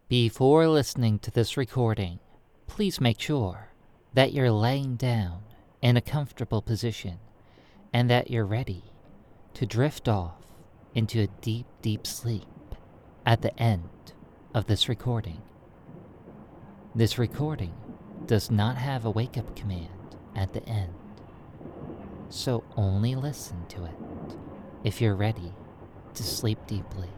Before listening to this recording, please make sure that you're laying down in a comfortable position and that you're ready to drift off into a deep, deep sleep at the end of this recording. This recording does not have a wake-up command at the end, so only listen to it if you're ready to sleep deeply.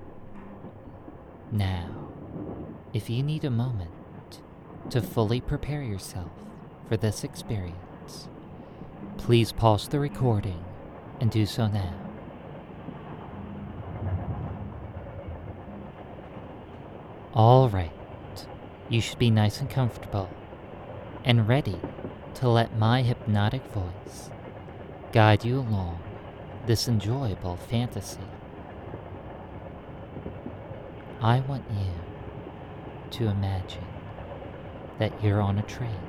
Now, if you need a moment to fully prepare yourself for this experience, please pause the recording and do so now. All right, you should be nice and comfortable and ready to let my hypnotic voice guide you along this enjoyable fantasy. I want you to imagine that you're on a train.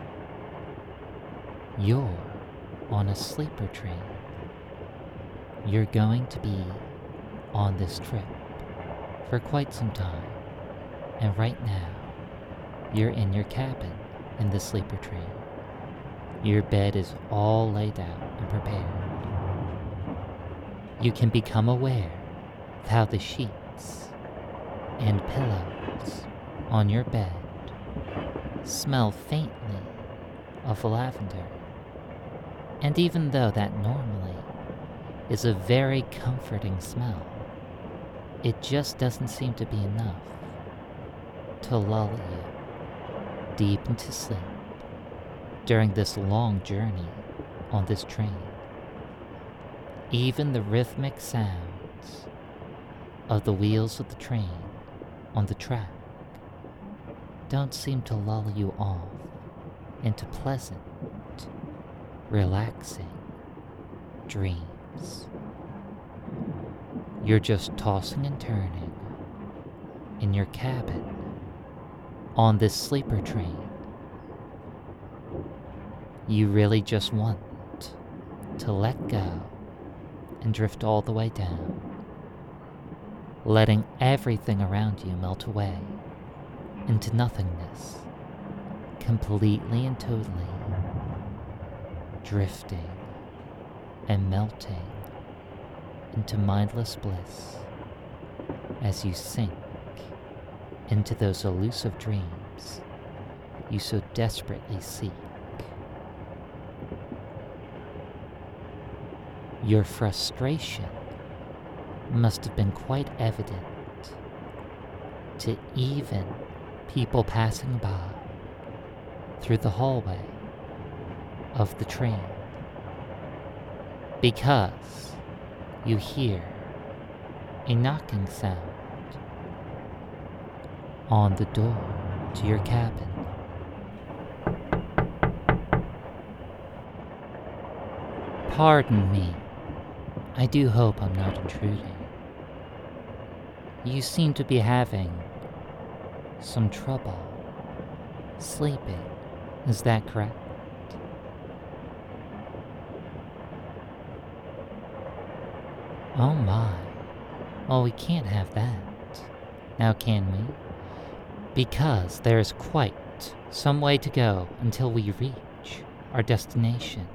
You're on a sleeper train. You're going to be on this trip for quite some time, and right now, you're in your cabin in the sleeper train. Your bed is all laid out and prepared. You can become aware of how the sheets and pillows on your bed smell faintly of lavender. And even though that normally is a very comforting smell, it just doesn't seem to be enough to lull you deep into sleep during this long journey on this train. Even the rhythmic sounds of the wheels of the train on the track don't seem to lull you off into pleasant, relaxing dreams. You're just tossing and turning in your cabin on this sleeper train. You really just want to let go and drift all the way down, letting everything around you melt away into nothingness, completely and totally drifting and melting into mindless bliss as you sink into those elusive dreams you so desperately seek. Your frustration must have been quite evident to even people passing by through the hallway of the train, because you hear a knocking sound on the door to your cabin. Pardon me, I do hope I'm not intruding. You seem to be having some trouble sleeping, is that correct? Oh my, well, we can't have that, now can we? Because there's quite some way to go until we reach our destination.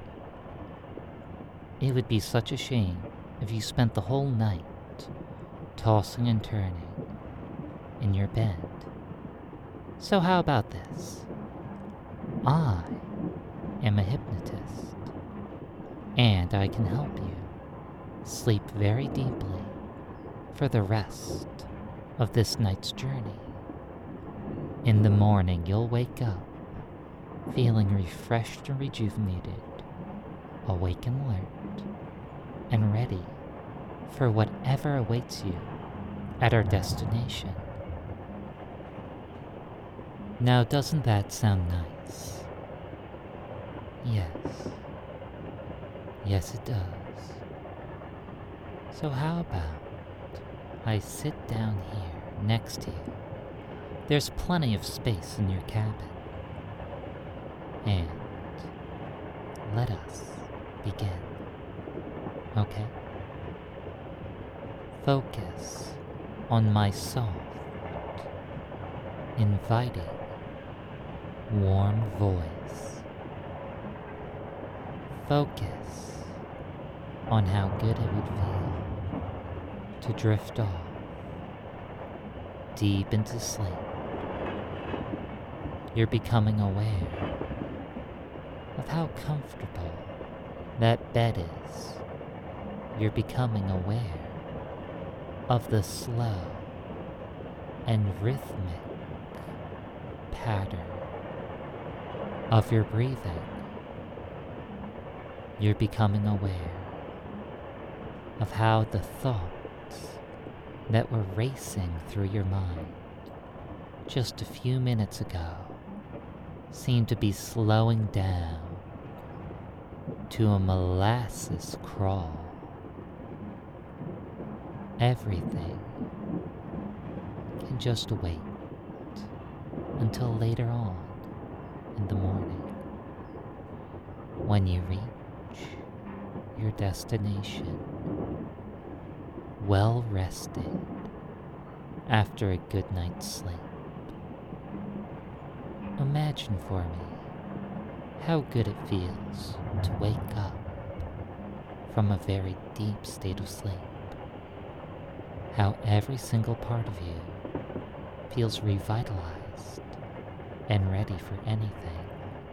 It would be such a shame if you spent the whole night tossing and turning in your bed. So how about this? I am a hypnotist, and I can help you sleep very deeply for the rest of this night's journey. In the morning, you'll wake up feeling refreshed and rejuvenated, awake and alert, and ready for whatever awaits you at our destination. Now, doesn't that sound nice? Yes. Yes, it does. So how about I sit down here next to you? There's plenty of space in your cabin. And let us begin. Okay? Focus on my soft, inviting, warm voice. Focus on how good it would feel to drift off deep into sleep. You're becoming aware of how comfortable that bed is. You're becoming aware of the slow and rhythmic pattern of your breathing. You're becoming aware of how the thoughts that were racing through your mind just a few minutes ago seem to be slowing down to a molasses crawl. Everything can just wait until later on in the morning when you reach your destination, well rested after a good night's sleep. Imagine for me how good it feels to wake up from a very deep state of sleep. How every single part of you feels revitalized and ready for anything.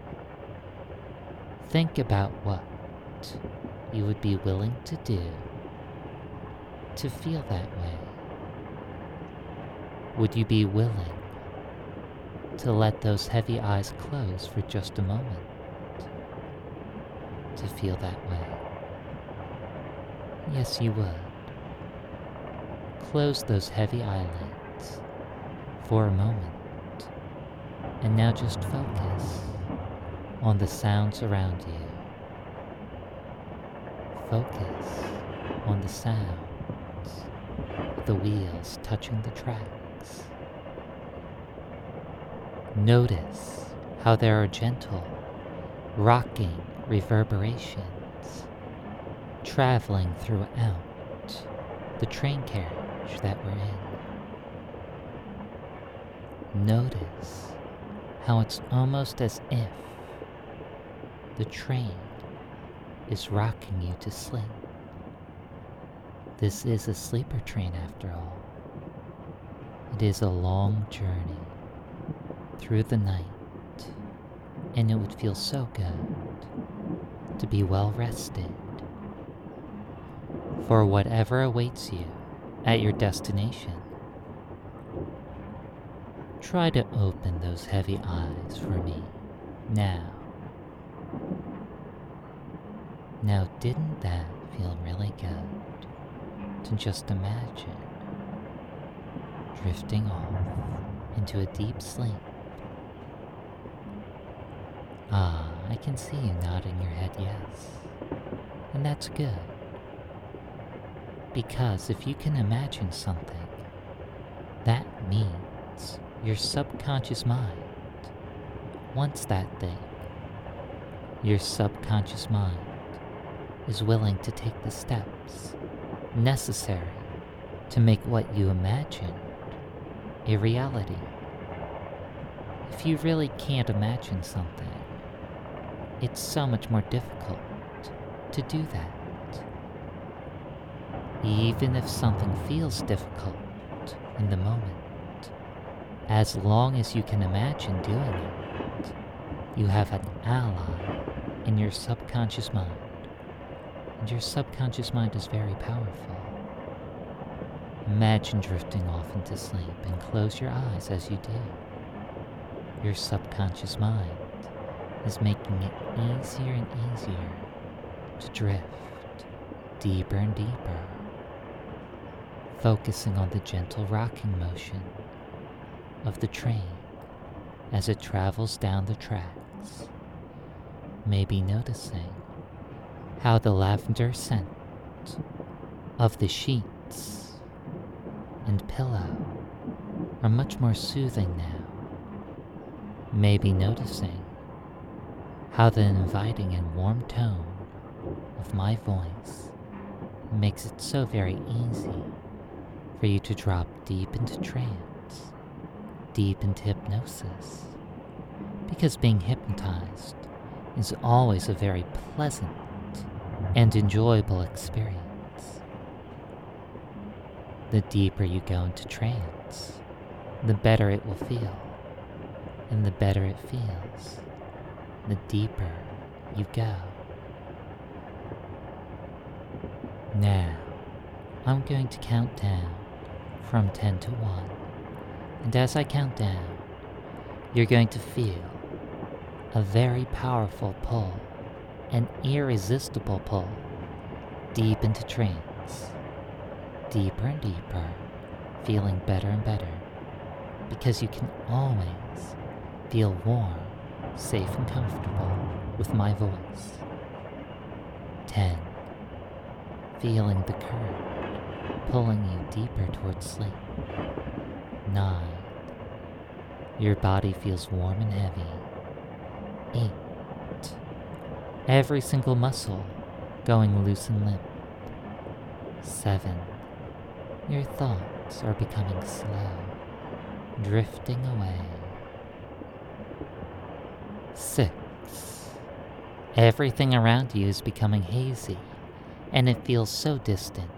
Think about what you would be willing to do to feel that way. Would you be willing to let those heavy eyes close for just a moment to feel that way? Yes, you would. Close those heavy eyelids for a moment, and now just focus on the sounds around you. Focus on the sounds of the wheels touching the tracks. Notice how there are gentle, rocking reverberations traveling throughout the train carriage that we're in. Notice how it's almost as if the train is rocking you to sleep. This is a sleeper train after all. It is a long journey through the night, and it would feel so good to be well rested for whatever awaits you at your destination. Try to open those heavy eyes for me now. Now, didn't that feel really good to just imagine drifting off into a deep sleep? Ah, I can see you nodding your head yes, and that's good. Because if you can imagine something, that means your subconscious mind wants that thing. Your subconscious mind is willing to take the steps necessary to make what you imagined a reality. If you really can't imagine something, it's so much more difficult to do that. Even if something feels difficult in the moment, as long as you can imagine doing it, you have an ally in your subconscious mind. And your subconscious mind is very powerful. Imagine drifting off into sleep and close your eyes as you do. Your subconscious mind is making it easier and easier to drift deeper and deeper, focusing on the gentle rocking motion of the train as it travels down the tracks. Maybe noticing how the lavender scent of the sheets and pillow are much more soothing now. Maybe noticing how the inviting and warm tone of my voice makes it so very easy for you to drop deep into trance, deep into hypnosis, because being hypnotized is always a very pleasant and enjoyable experience. The deeper you go into trance, the better it will feel, and the better it feels, the deeper you go. Now, I'm going to count down from 10 to 1, and as I count down, you're going to feel a very powerful pull, an irresistible pull, deep into trance, deeper and deeper, feeling better and better, because you can always feel warm, safe and comfortable with my voice. 10. Feeling the current pulling you deeper towards sleep. 9. Your body feels warm and heavy. 8. Every single muscle going loose and limp. 7. Your thoughts are becoming slow, drifting away. 6. Everything around you is becoming hazy, and it feels so distant.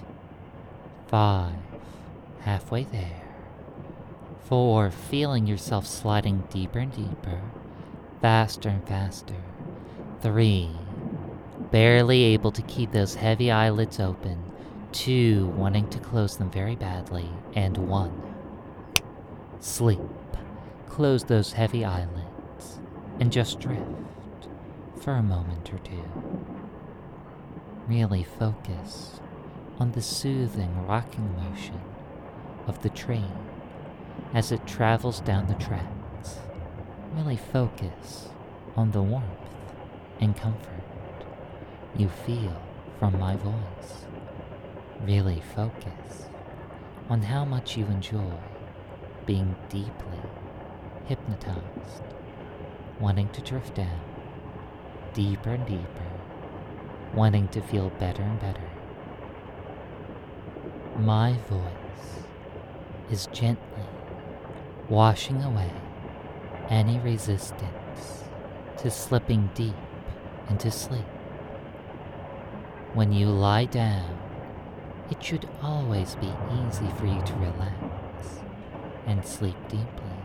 5. Halfway there. 4. Feeling yourself sliding deeper and deeper, faster and faster. 3. Barely able to keep those heavy eyelids open. 2. Wanting to close them very badly. And 1. Sleep. Close those heavy eyelids and just drift for a moment or two. Really focus on the soothing rocking motion of the train as it travels down the tracks. Really focus on the warmth and comfort you feel from my voice. Really focus on how much you enjoy being deeply hypnotized, wanting to drift down deeper and deeper, wanting to feel better and better. My voice is gently washing away any resistance to slipping deep into sleep. When you lie down, it should always be easy for you to relax and sleep deeply.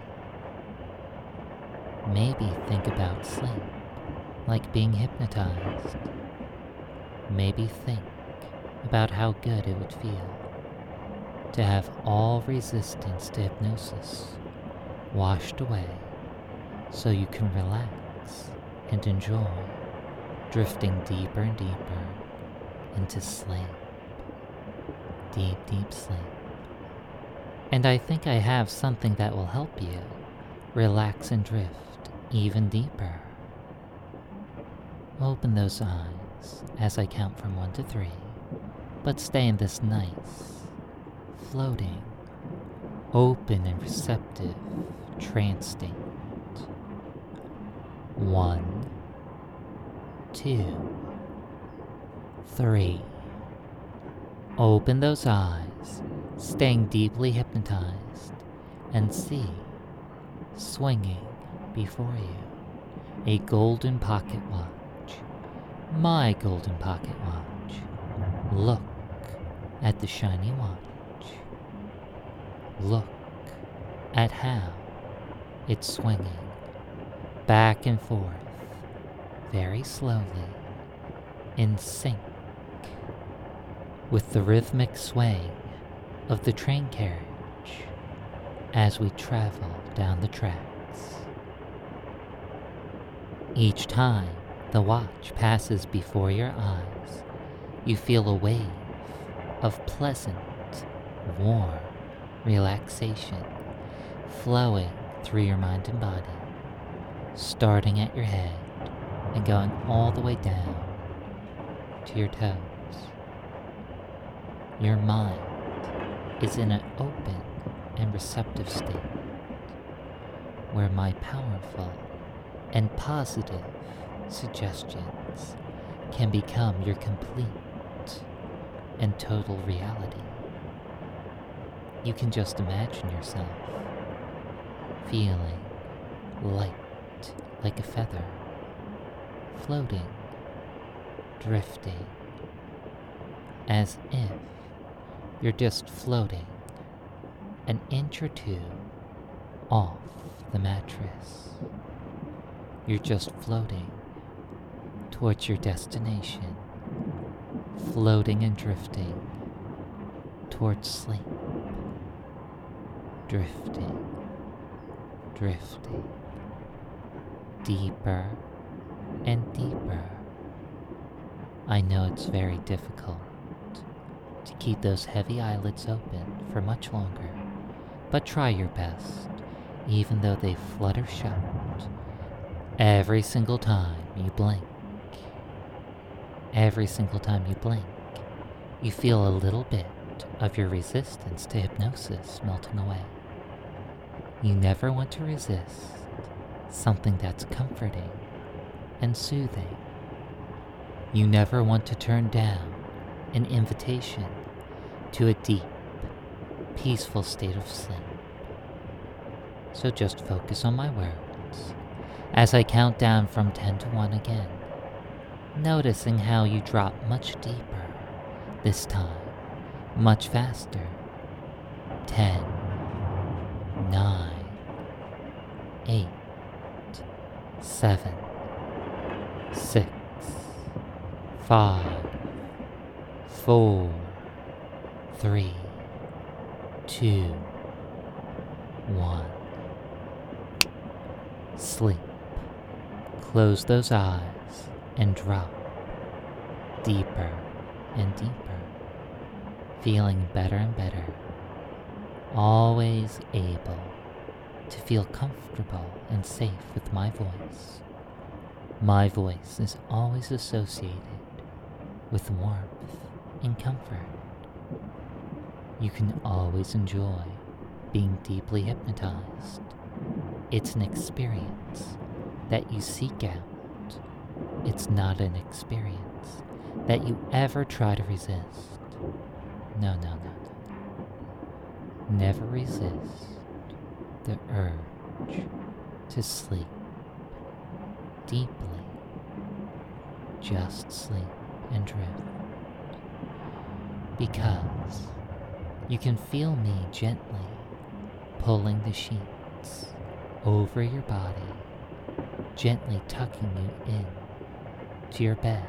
Maybe think about sleep like being hypnotized. Maybe think about how good it would feel to have all resistance to hypnosis washed away so you can relax and enjoy drifting deeper and deeper into sleep. Deep, deep sleep. And I think I have something that will help you relax and drift even deeper. Open those eyes as I count from 1 to 3, but stay in this nice, floating, open and receptive trance state. 1, 2, 3. Open those eyes, staying deeply hypnotized, and see, swinging before you, a golden pocket watch. My golden pocket watch. Look at the shiny watch. Look at how it's swinging back and forth, very slowly, in sync with the rhythmic swaying of the train carriage as we travel down the tracks. Each time the watch passes before your eyes, you feel a wave of pleasant, warm relaxation flowing through your mind and body, starting at your head and going all the way down to your toes. Your mind is in an open and receptive state where my powerful and positive suggestions can become your complete and total reality. You can just imagine yourself feeling light like a feather, floating, drifting, as if you're just floating an inch or two off the mattress. You're just floating towards your destination, floating and drifting towards sleep, drifting, drifting, deeper and deeper. I know it's very difficult to keep those heavy eyelids open for much longer, but try your best, even though they flutter shut every single time you blink. Every single time you blink, you feel a little bit of your resistance to hypnosis melting away. You never want to resist something that's comforting and soothing. You never want to turn down an invitation to a deep, peaceful state of sleep. So just focus on my words as I count down from 10 to 1 again, noticing how you drop much deeper, this time much faster. 10, 9, 8, 7, 6, 5, 4, 3, 2, 1. Sleep. Close those eyes and drop deeper and deeper, feeling better and better, always able to feel comfortable and safe with my voice. My voice is always associated with warmth and comfort. You can always enjoy being deeply hypnotized. It's an experience that you seek out. It's not an experience that you ever try to resist. No. Never resist the urge to sleep deeply. Just sleep and drift. Because you can feel me gently pulling the sheets over your body, gently tucking you in to your bed.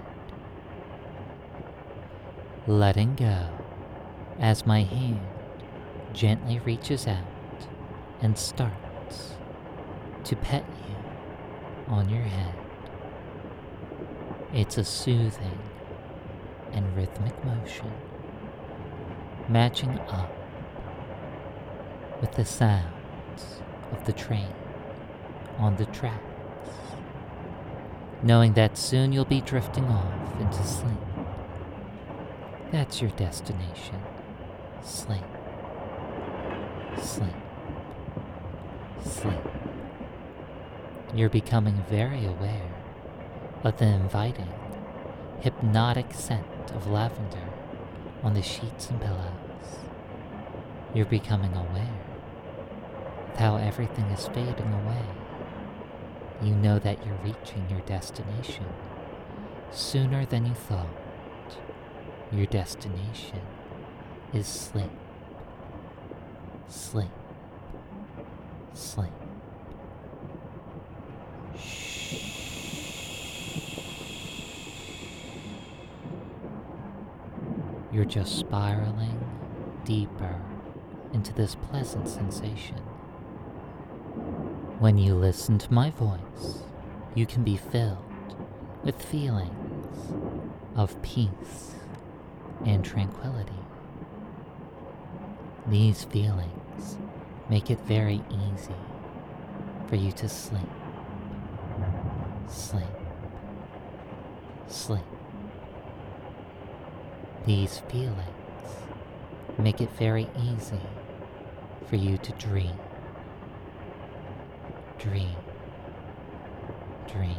Letting go as my hand gently reaches out and starts to pet you on your head. It's a soothing and rhythmic motion, matching up with the sounds of the train on the tracks, knowing that soon you'll be drifting off into sleep. That's your destination. Sleep. Sleep. Sleep. You're becoming very aware of the inviting, hypnotic scent of lavender on the sheets and pillows. You're becoming aware of how everything is fading away. You know that you're reaching your destination sooner than you thought. Your destination is sleep. Sleep. Sleep. You're just spiraling deeper into this pleasant sensation. When you listen to my voice, you can be filled with feelings of peace and tranquility. These feelings make it very easy for you to sleep. Sleep. Sleep. These feelings make it very easy for you to dream. Dream. Dream.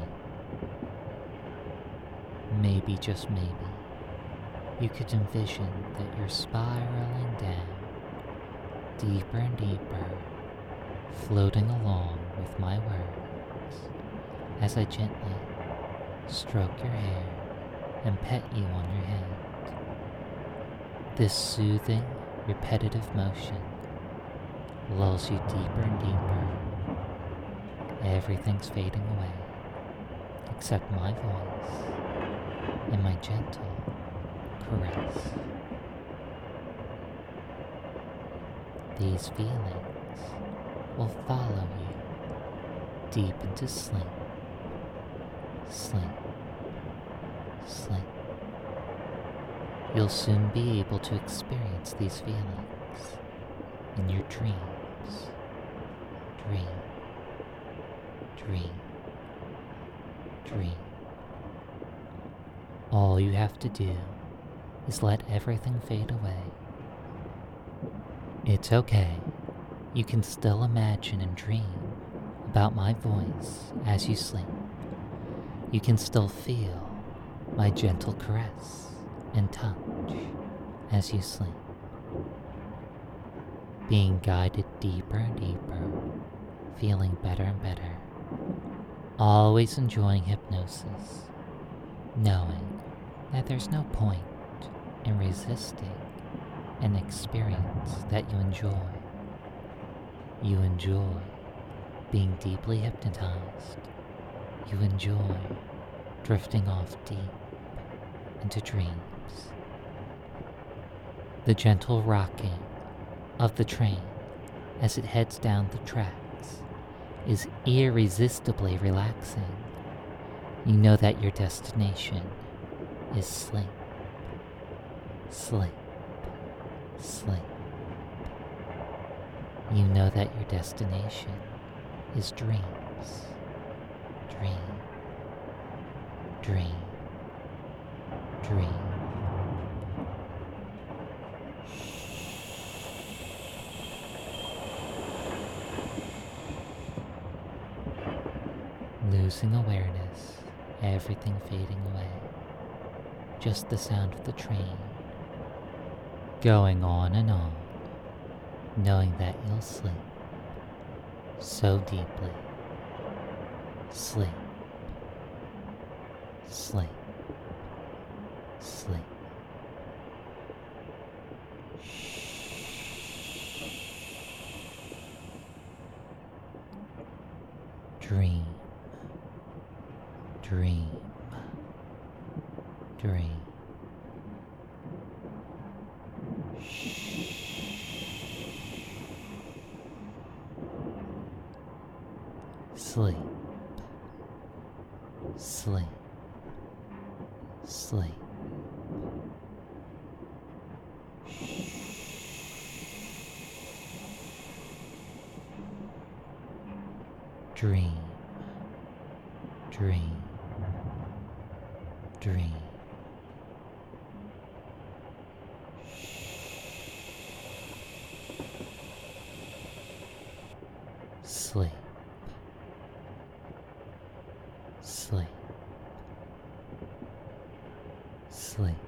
Maybe, just maybe, you could envision that you're spiraling down, deeper and deeper, floating along with my words as I gently stroke your hair and pet you on your head. This soothing, repetitive motion lulls you deeper and deeper. Everything's fading away, except my voice and my gentle caress. These feelings will follow you deep into sleep, sleep, sleep. You'll soon be able to experience these feelings in your dreams. Dream, dream, dream. All you have to do is let everything fade away. It's okay. You can still imagine and dream about my voice as you sleep. You can still feel my gentle caress and touch as you sleep. Being guided deeper and deeper, feeling better and better. Always enjoying hypnosis, knowing that there's no point in resisting an experience that you enjoy. You enjoy being deeply hypnotized. You enjoy drifting off deep into dreams. The gentle rocking of the train as it heads down the tracks is irresistibly relaxing. You know that your destination is sleep, sleep, sleep. You know that your destination is dreams, dream, dream, dream. Losing awareness, everything fading away. Just the sound of the train going on and on, knowing that you'll sleep so deeply. Sleep, sleep, sleep. Dream, dream, dream. Sleep, sleep, sleep. Dream, dream, dream. Sleep, sleep, sleep.